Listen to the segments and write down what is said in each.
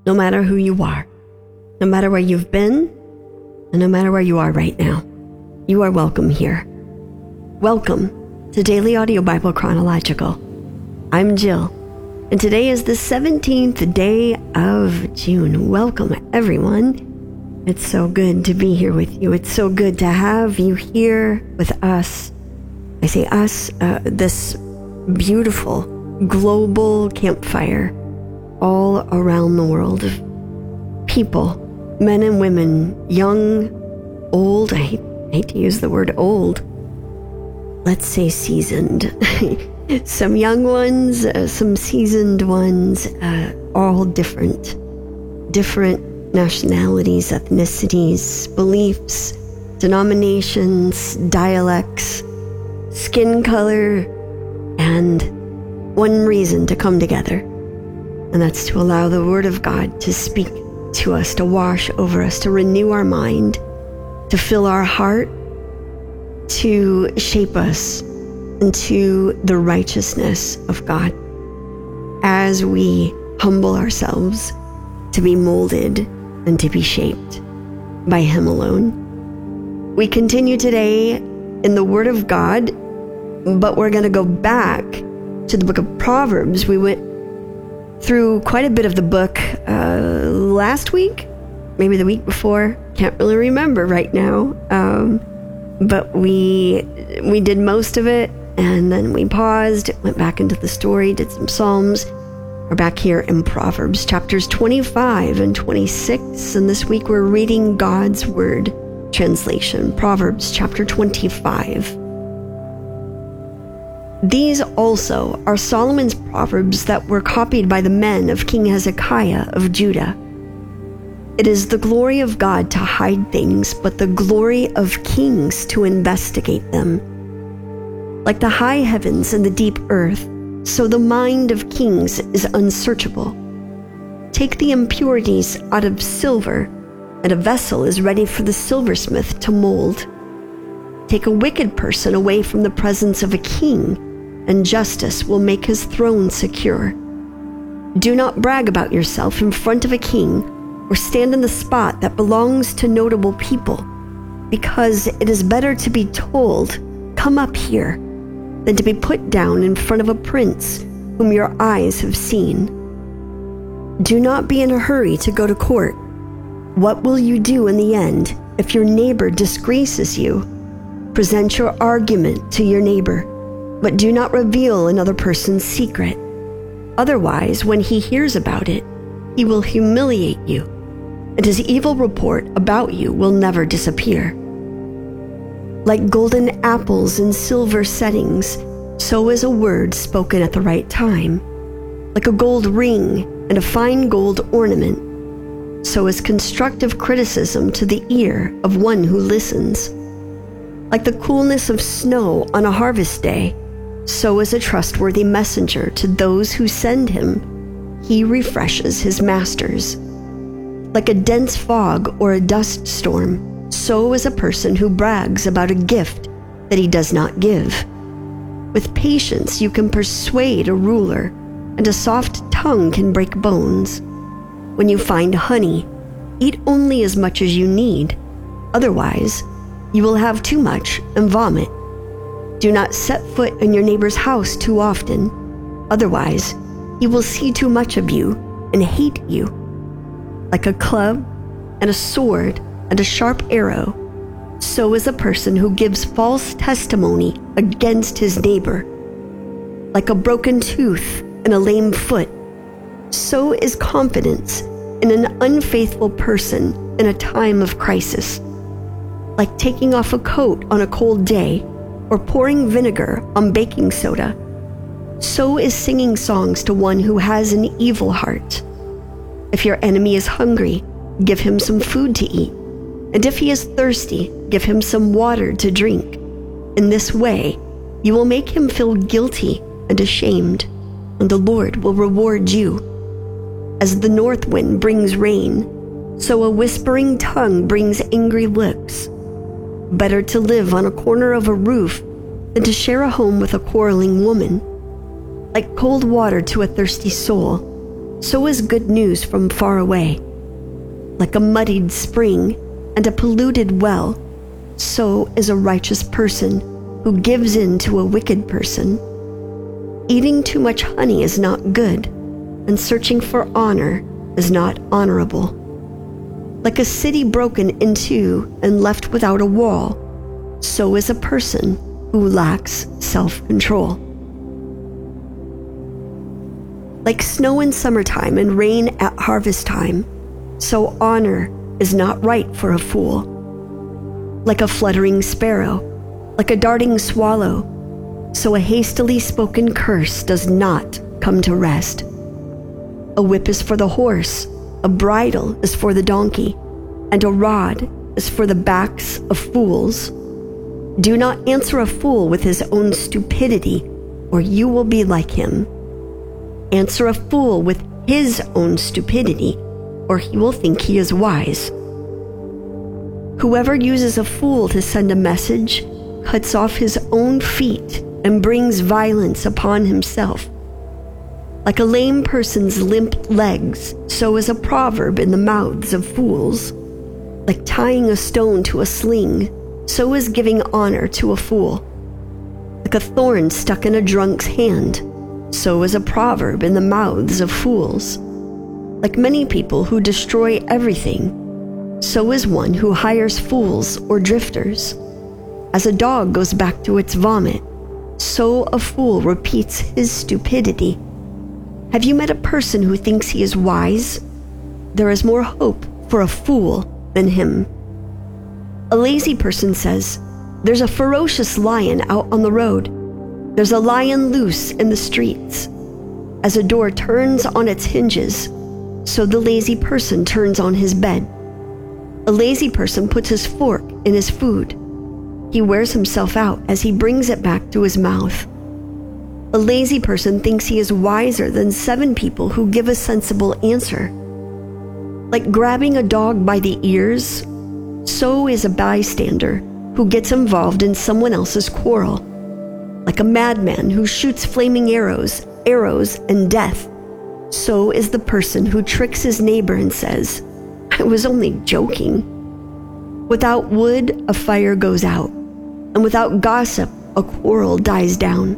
no matter who you are, no matter where you've been, and no matter where you are right now. You are welcome here. Welcome to Daily Audio Bible Chronological. I'm Jill, and today is the 17th day of June. Welcome, everyone. It's so good to be here with you. It's so good to have you here with us. I say us, this beautiful global campfire all around the world of people, men and women, young, old. I hate to use the word old. Let's say seasoned. Some young ones, some seasoned ones, all different nationalities, ethnicities, beliefs, denominations, dialects, skin color, and one reason to come together. And that's to allow the Word of God to speak to us, to wash over us, to renew our mind, to fill our heart, to shape us into the righteousness of God as we humble ourselves to be molded and to be shaped by Him alone. We continue today in the Word of God, but we're going to go back to the book of Proverbs. We went through quite a bit of the book last week, maybe the week before. Can't really remember right now. But we did most of it, and then we paused, went back into the story, did some Psalms. We're back here in Proverbs, chapters 25 and 26, and this week we're reading God's Word translation, Proverbs chapter 25. These also are Solomon's proverbs that were copied by the men of King Hezekiah of Judah. It is the glory of God to hide things, but the glory of kings to investigate them. Like the high heavens and the deep earth, so the mind of kings is unsearchable. Take the impurities out of silver, and a vessel is ready for the silversmith to mold. Take a wicked person away from the presence of a king, and justice will make his throne secure. Do not brag about yourself in front of a king, or stand in the spot that belongs to notable people, because it is better to be told, "Come up here," than to be put down in front of a prince whom your eyes have seen. Do not be in a hurry to go to court. What will you do in the end if your neighbor disgraces you? Present your argument to your neighbor, but do not reveal another person's secret. Otherwise, when he hears about it, he will humiliate you, and his evil report about you will never disappear. Like golden apples in silver settings, so is a word spoken at the right time. Like a gold ring and a fine gold ornament, so is constructive criticism to the ear of one who listens. Like the coolness of snow on a harvest day, so is a trustworthy messenger to those who send him. He refreshes his masters. Like a dense fog or a dust storm, so is a person who brags about a gift that he does not give. With patience you can persuade a ruler, and a soft tongue can break bones. When you find honey, eat only as much as you need. Otherwise, you will have too much and vomit. Do not set foot in your neighbor's house too often. Otherwise, he will see too much of you and hate you. Like a club and a sword and a sharp arrow, so is a person who gives false testimony against his neighbor. Like a broken tooth and a lame foot, so is confidence in an unfaithful person in a time of crisis. Like taking off a coat on a cold day, or pouring vinegar on baking soda, so is singing songs to one who has an evil heart. If your enemy is hungry, give him some food to eat, and if he is thirsty, give him some water to drink. In this way, you will make him feel guilty and ashamed, and the Lord will reward you. As the north wind brings rain, so a whispering tongue brings angry lips. Better to live on a corner of a roof than to share a home with a quarreling woman. Like cold water to a thirsty soul, so is good news from far away. Like a muddied spring and a polluted well, so is a righteous person who gives in to a wicked person. Eating too much honey is not good, and searching for honor is not honorable. Like a city broken in two and left without a wall, so is a person who lacks self-control. Like snow in summertime and rain at harvest time, so honor is not right for a fool. Like a fluttering sparrow, like a darting swallow, so a hastily spoken curse does not come to rest. A whip is for the horse, a bridle is for the donkey, and a rod is for the backs of fools. Do not answer a fool with his own stupidity, or you will be like him. Answer a fool with his own stupidity, or he will think he is wise. Whoever uses a fool to send a message cuts off his own feet and brings violence upon himself. Like a lame person's limp legs, so is a proverb in the mouths of fools. Like tying a stone to a sling, so is giving honor to a fool. Like a thorn stuck in a drunk's hand, so is a proverb in the mouths of fools. Like many people who destroy everything, so is one who hires fools or drifters. As a dog goes back to its vomit, so a fool repeats his stupidity. Have you met a person who thinks he is wise? There is more hope for a fool than him. A lazy person says, "There's a ferocious lion out on the road. There's a lion loose in the streets." As a door turns on its hinges, so the lazy person turns on his bed. A lazy person puts his fork in his food. He wears himself out as he brings it back to his mouth. A lazy person thinks he is wiser than 7 people who give a sensible answer. Like grabbing a dog by the ears, so is a bystander who gets involved in someone else's quarrel. Like a madman who shoots flaming arrows and death, so is the person who tricks his neighbor and says, "I was only joking." Without wood, a fire goes out, and without gossip, a quarrel dies down.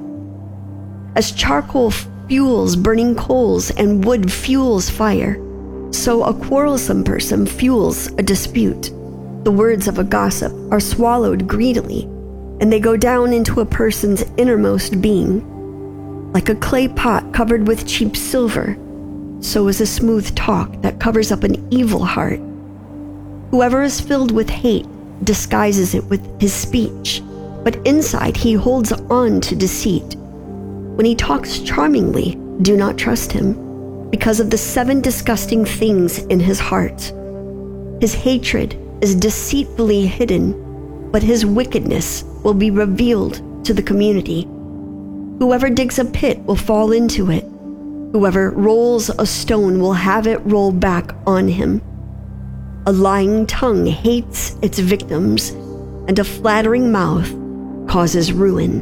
As charcoal fuels burning coals and wood fuels fire, so a quarrelsome person fuels a dispute. The words of a gossip are swallowed greedily, and they go down into a person's innermost being. Like a clay pot covered with cheap silver, so is a smooth talk that covers up an evil heart. Whoever is filled with hate disguises it with his speech, but inside he holds on to deceit. When he talks charmingly, do not trust him, because of the 7 disgusting things in his heart. His hatred is deceitfully hidden, but his wickedness will be revealed to the community. Whoever digs a pit will fall into it. Whoever rolls a stone will have it roll back on him. A lying tongue hates its victims, and a flattering mouth causes ruin.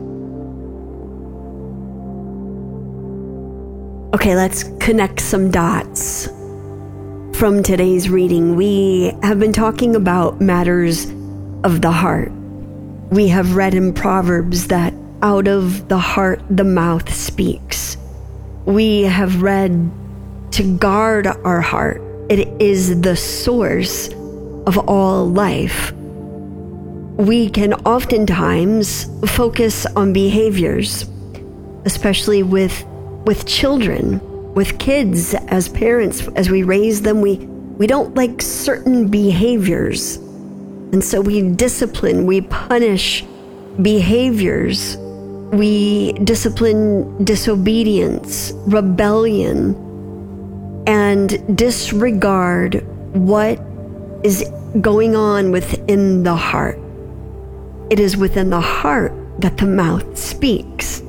Okay, let's connect some dots. From today's reading, we have been talking about matters of the heart. We have read in Proverbs that out of the heart the mouth speaks. We have read to guard our heart. It is the source of all life. We can oftentimes focus on behaviors, especially with children, with kids as parents. As we raise them, we don't like certain behaviors. And so we discipline, we punish behaviors. We discipline disobedience, rebellion, and disregard what is going on within the heart. It is within the heart that the mouth speaks.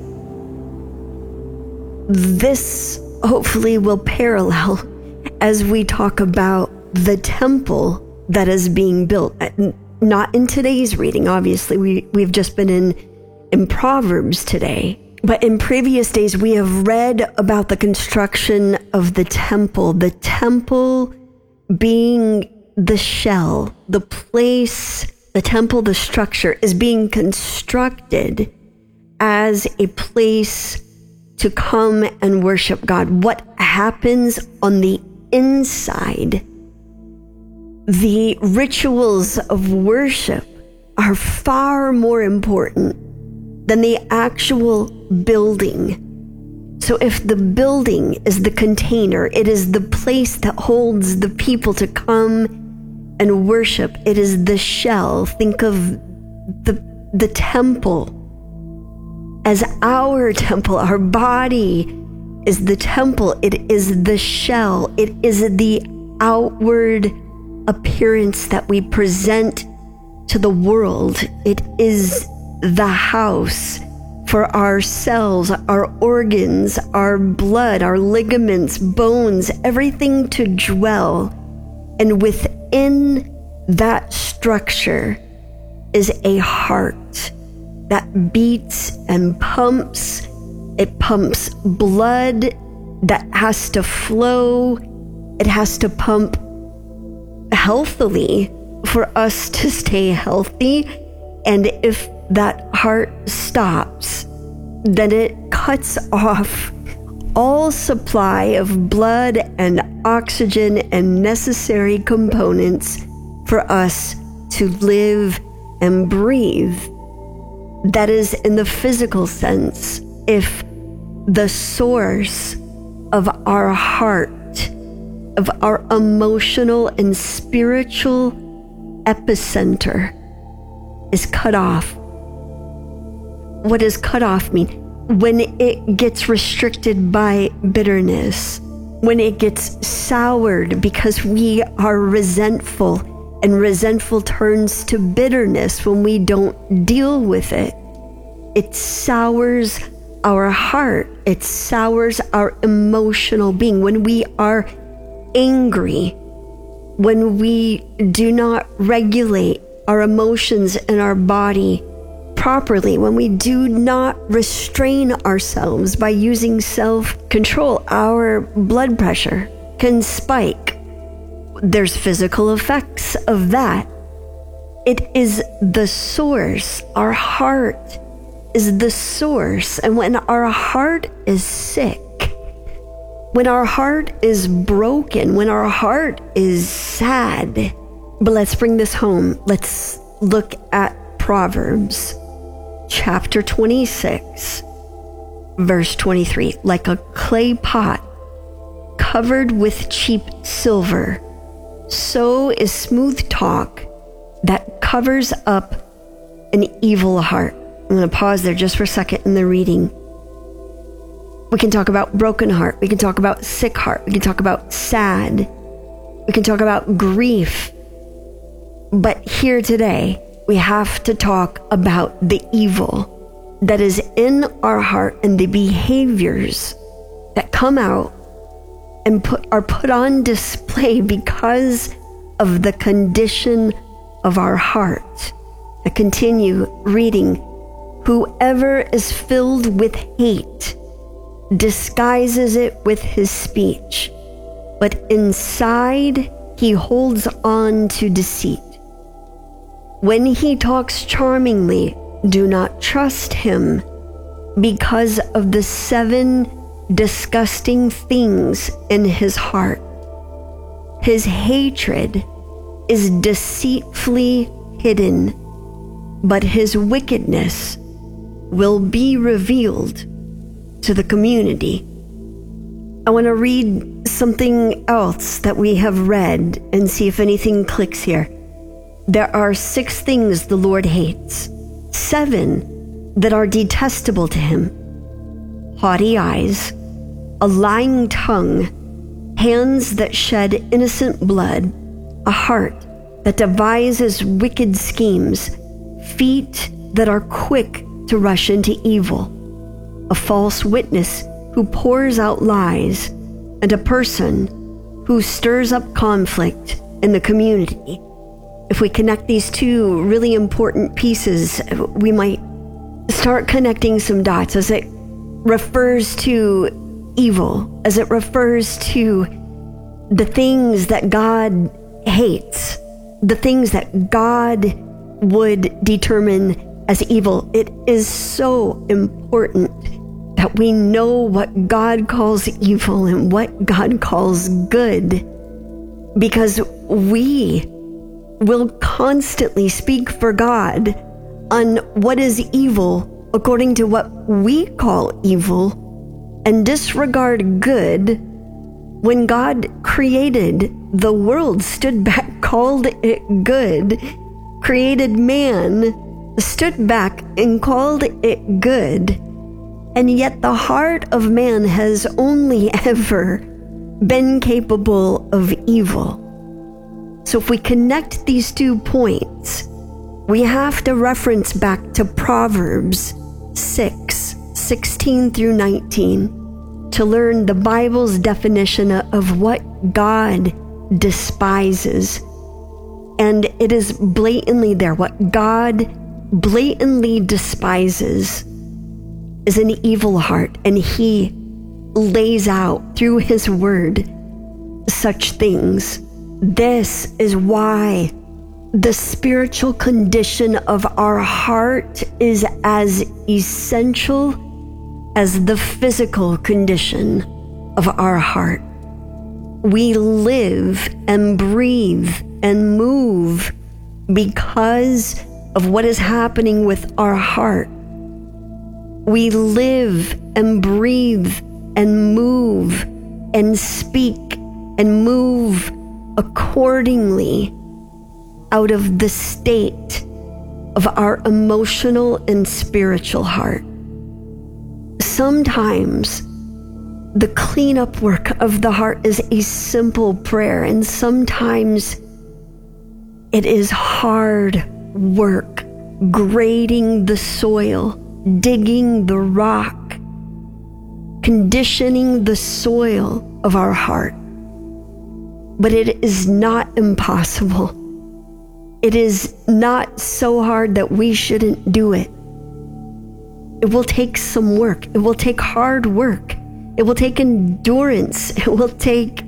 This hopefully will parallel as we talk about the temple that is being built. Not in today's reading, obviously. We've just been in Proverbs today, But in previous days, we have read about the construction of the temple being the shell, the place, the temple, the structure is being constructed as a place to come and worship God. What happens on the inside, the rituals of worship are far more important than the actual building. So if the building is the container, it is the place that holds the people to come and worship. It is the shell. Think of the temple as our temple. Our body is the temple. It is the shell. It is the outward appearance that we present to the world. It is the house for our cells, our organs, our blood, our ligaments, bones, everything to dwell. And within that structure is a heart that beats and pumps. It pumps blood that has to flow. It has to pump healthily for us to stay healthy. And if that heart stops, then it cuts off all supply of blood and oxygen and necessary components for us to live and breathe. That is in the physical sense. If the source of our heart, of our emotional and spiritual epicenter is cut off. What does cut off mean? When it gets restricted by bitterness, when it gets soured because we are resentful, and resentful turns to bitterness when we don't deal with it. It sours our heart. It sours our emotional being. When we are angry, when we do not regulate our emotions in our body properly, when we do not restrain ourselves by using self-control, our blood pressure can spike. There's physical effects of that. It is the source. Our heart is the source. And when our heart is sick, when our heart is broken, when our heart is sad, but let's bring this home. Let's look at Proverbs chapter 26, verse 23. Like a clay pot covered with cheap silver, so is smooth talk that covers up an evil heart. I'm going to pause there just for a second in the reading. We can talk about broken heart. We can talk about sick heart. We can talk about sad. We can talk about grief. But here today, we have to talk about the evil that is in our heart and the behaviors that come out and are put on display because of the condition of our heart. I continue reading. Whoever is filled with hate disguises it with his speech, but inside he holds on to deceit. When he talks charmingly, do not trust him because of the 7 disgusting things in his heart. His hatred is deceitfully hidden, but his wickedness will be revealed to the community. I want to read something else that we have read and see if anything clicks here. There are 6 things the Lord hates, 7 that are detestable to him: haughty eyes, a lying tongue, hands that shed innocent blood, a heart that devises wicked schemes, feet that are quick to rush into evil, a false witness who pours out lies, and a person who stirs up conflict in the community. If we connect these 2 really important pieces, we might start connecting some dots. As it refers to evil, as it refers to the things that God hates, the things that God would determine as evil, it is so important that we know what God calls evil and what God calls good, because we will constantly speak for God on what is evil according to what we call evil and disregard good when God created the world, stood back, called it good, created man, stood back and called it good. And yet the heart of man has only ever been capable of evil. So if we connect these 2 points, we have to reference back to Proverbs 6:16 through 19 to learn the Bible's definition of what God despises. And it is blatantly there. What God blatantly despises is an evil heart, and he lays out through his word such things. This is why the spiritual condition of our heart is as essential as the physical condition of our heart. We live and breathe and move because of what is happening with our heart. We live and breathe and move and speak and move accordingly out of the state of our emotional and spiritual heart. Sometimes the cleanup work of the heart is a simple prayer, and sometimes it is hard work, grading the soil, digging the rock, conditioning the soil of our heart. But it is not impossible. It is not so hard that we shouldn't do it. It will take some work. It will take hard work. It will take endurance. It will take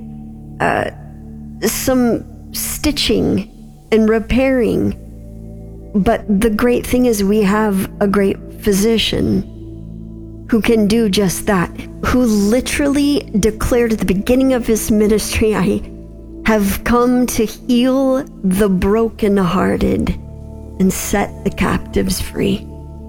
some stitching and repairing. But the great thing is we have a great physician who can do just that, who literally declared at the beginning of his ministry, I have come to heal the brokenhearted and set the captives free.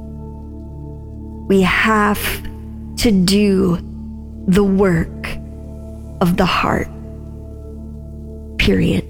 We have to do the work of the heart. Period.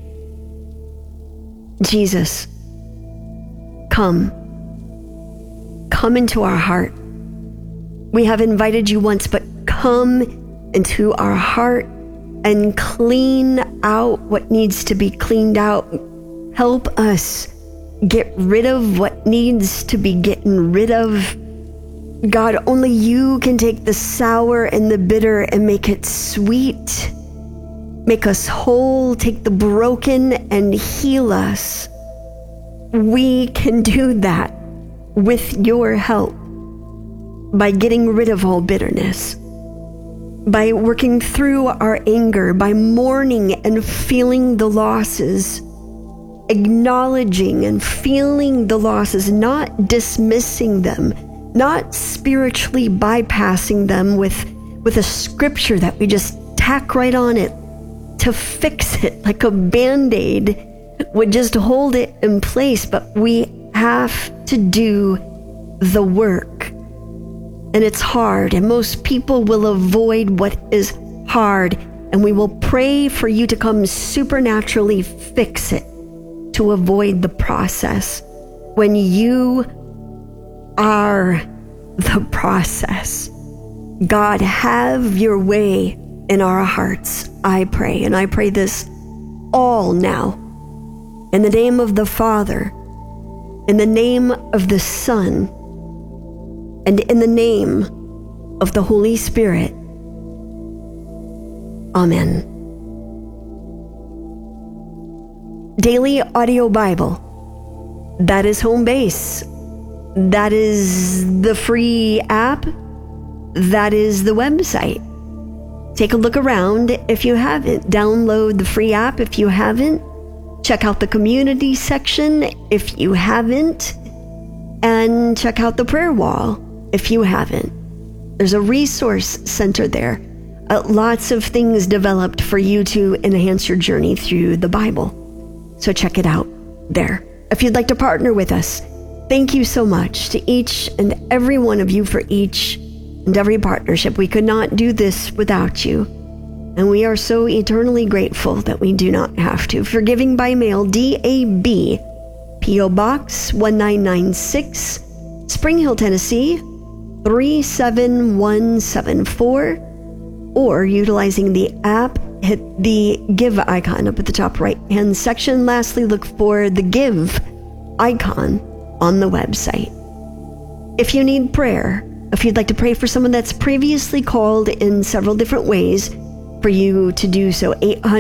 Jesus, come into our heart. We have invited you once, but come into our heart and clean out what needs to be cleaned out. Help us get rid of what needs to be gotten rid of. God, only you can take the sour and the bitter and make it sweet. Make us whole, take the broken and heal us. We can do that with your help by getting rid of all bitterness, by working through our anger, by mourning and feeling the losses, acknowledging and feeling the losses, not dismissing them, not spiritually bypassing them with a scripture that we just tack right on it to fix it, like a Band-Aid would just hold it in place. But we have to do the work. And it's hard, and most people will avoid what is hard, and we will pray for you to come supernaturally fix it to avoid the process when you are the process. God, have your way in our hearts, I pray. And I pray this all now in the name of the Father, in the name of the Son, and in the name of the Holy Spirit. Amen. Daily Audio Bible. That is home base. That is the free app. that is the website. Take a look around if you haven't. Download the free app if you haven't. Check out the community section if you haven't. And check out the prayer wall if you haven't. There's a resource center there. Lots of things developed for you to enhance your journey through the Bible. So check it out there. If you'd like to partner with us, thank you so much to each and every one of you for each and every partnership. We could not do this without you. And we are so eternally grateful that we do not have to. For giving by mail, DAB, P.O. Box 1996, Spring Hill, Tennessee 37174, or utilizing the app, hit the give icon up at the top right-hand section. Lastly, look for the give icon on the website. If you need prayer, if you'd like to pray for someone that's previously called in several different ways, for you to do so,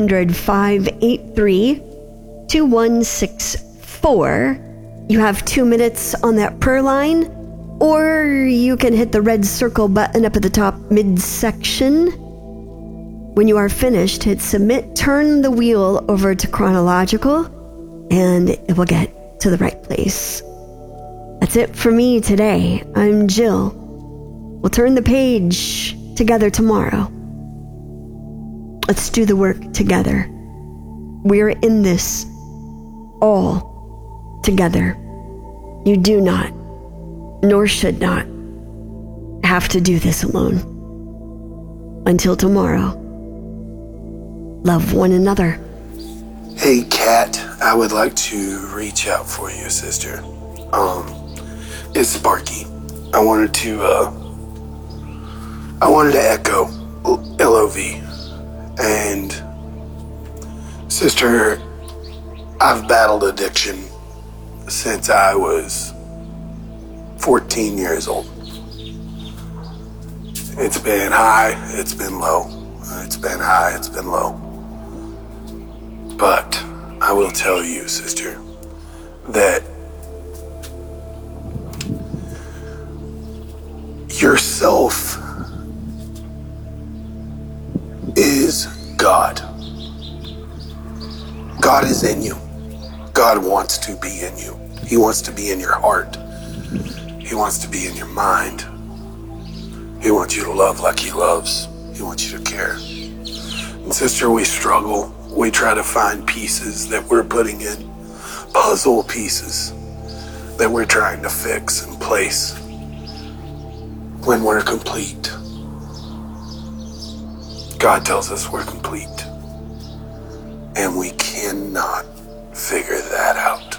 800-583-2164. You have 2 minutes on that prayer line, or you can hit the red circle button up at the top midsection. When you are finished, hit submit, turn the wheel over to chronological, and it will get to the right place. That's it for me today. I'm Jill. We'll turn the page together tomorrow. Let's do the work together. We're in this all together. You do not, nor should not, have to do this alone. Until tomorrow, love one another. Hey, Kat, I would like to reach out for you, sister. It's Sparky. I wanted to echo LOV. And, sister, I've battled addiction since I was 14 years old. It's been high, it's been low. It's been high, it's been low. But I will tell you, sister, that yourself is God. God is in you. God wants to be in you. He wants to be in your heart. He wants to be in your mind. He wants you to love like he loves. He wants you to care. And sister, we struggle. We try to find pieces that we're putting in, puzzle pieces that we're trying to fix and place when we're complete. God tells us we're complete, and we cannot figure that out.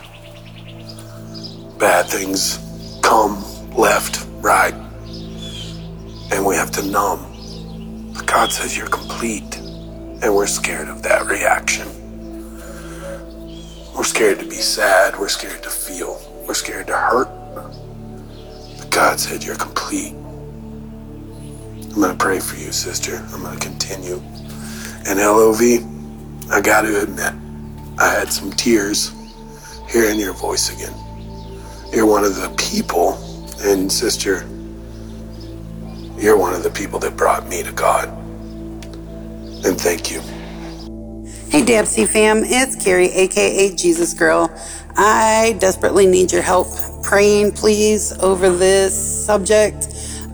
Bad things come left, right, and we have to numb. But God says you're complete, and we're scared of that reaction. We're scared to be sad. We're scared to feel. We're scared to hurt. But God said you're complete. I'm going to pray for you, sister. I'm going to continue. And LOV, I got to admit, I had some tears hearing your voice again. You're one of the people, and sister, you're one of the people that brought me to God. And thank you. Hey Dabsy fam, it's Carrie, aka Jesus Girl. I desperately need your help praying, please, over this subject.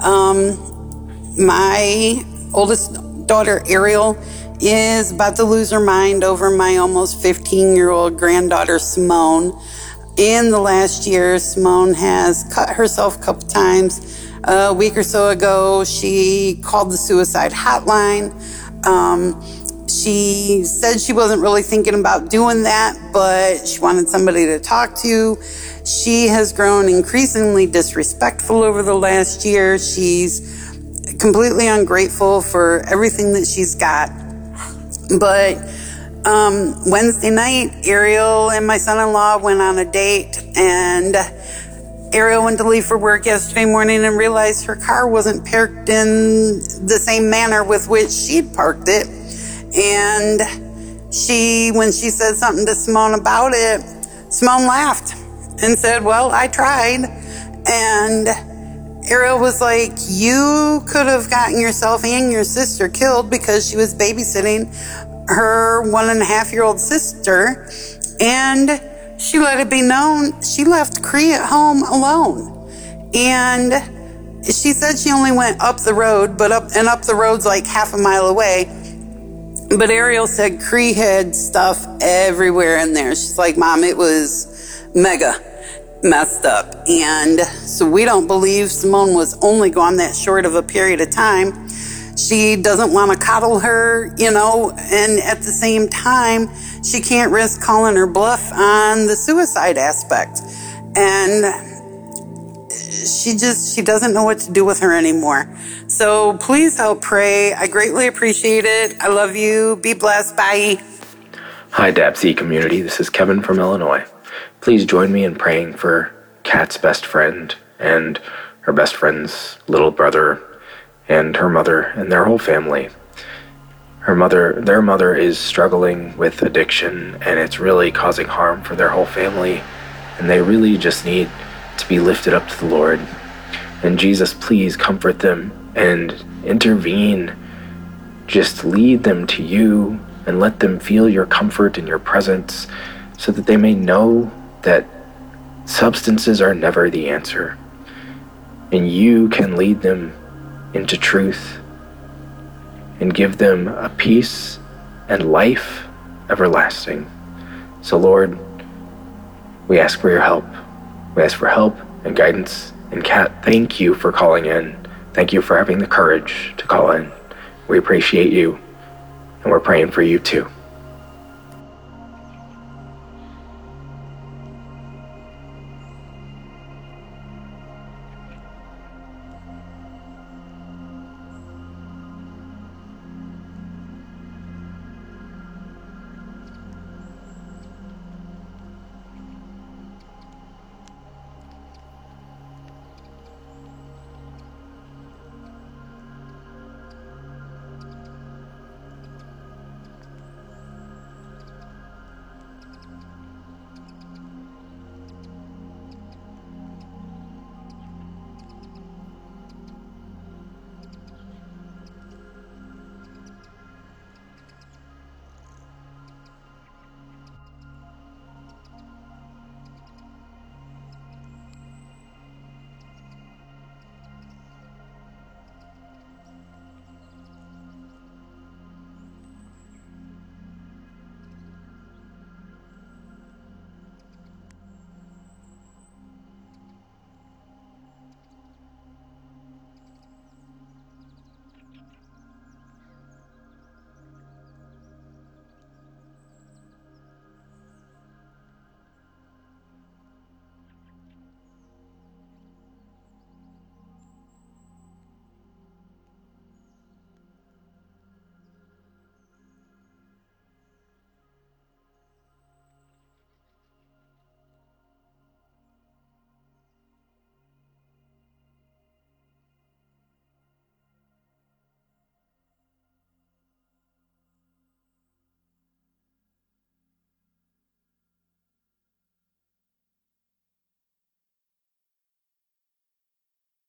My oldest daughter, Ariel, is about to lose her mind over my almost 15-year-old granddaughter, Simone. In the last year, Simone has cut herself a couple times. A week or so ago, she called the suicide hotline. She said she wasn't really thinking about doing that, but she wanted somebody to talk to. She has grown increasingly disrespectful over the last year. She's completely ungrateful for everything that she's got. But Wednesday night, Ariel and my son-in-law went on a date, and Ariel went to leave for work yesterday morning and realized her car wasn't parked in the same manner with which she'd parked it. And when she said something to Simone about it, Simone laughed and said, well, I tried. And Ariel was like, you could have gotten yourself and your sister killed because she was babysitting her 1.5-year-old sister, and she let it be known she left Cree at home alone. And she said she only went up the road, up the road's like half a mile away. But Ariel said Cree had stuff everywhere in there. She's like, Mom, it was mega messed up. And so we don't believe Simone was only gone that short of a period of time. She doesn't want to coddle her, and at the same time, she can't risk calling her bluff on the suicide aspect. And she doesn't know what to do with her anymore. So please help pray. I greatly appreciate it. I love you. Be blessed. Bye. Hi, DABC community. This is Kevin from Illinois. Please join me in praying for Kat's best friend and her best friend's little brother and her mother and their whole family. Their mother is struggling with addiction, and it's really causing harm for their whole family, and they really just need to be lifted up to the Lord. And Jesus, please comfort them and intervene. Just lead them to you and let them feel your comfort and your presence, so that they may know that substances are never the answer, and you can lead them into truth and give them a peace and life everlasting. So Lord, we ask for your help. We ask for help and guidance. And Kat, thank you for calling in. Thank you for having the courage to call in. We appreciate you, and we're praying for you too.